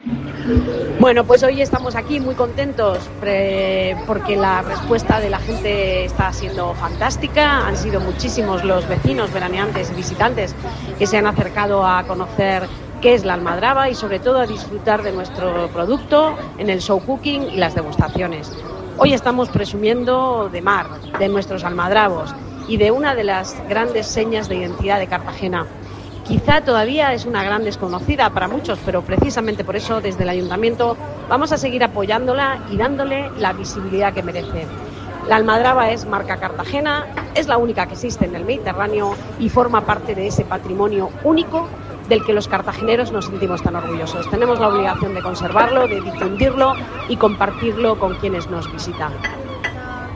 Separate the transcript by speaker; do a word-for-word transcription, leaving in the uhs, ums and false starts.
Speaker 1: Bueno, pues hoy estamos aquí muy contentos porque la respuesta de la gente está siendo fantástica. Han sido muchísimos los vecinos, veraneantes y visitantes que se han acercado a conocer qué es la almadraba y sobre todo a disfrutar de nuestro producto en el show cooking y las degustaciones. Hoy estamos presumiendo de mar, de nuestros almadrabos y de una de las grandes señas de identidad de Cartagena. Quizá todavía es una gran desconocida para muchos, pero precisamente por eso desde el Ayuntamiento vamos a seguir apoyándola y dándole la visibilidad que merece. La almadraba es marca Cartagena, es la única que existe en el Mediterráneo y forma parte de ese patrimonio único del que los cartageneros nos sentimos tan orgullosos. Tenemos la obligación de conservarlo, de difundirlo y compartirlo con quienes nos visitan.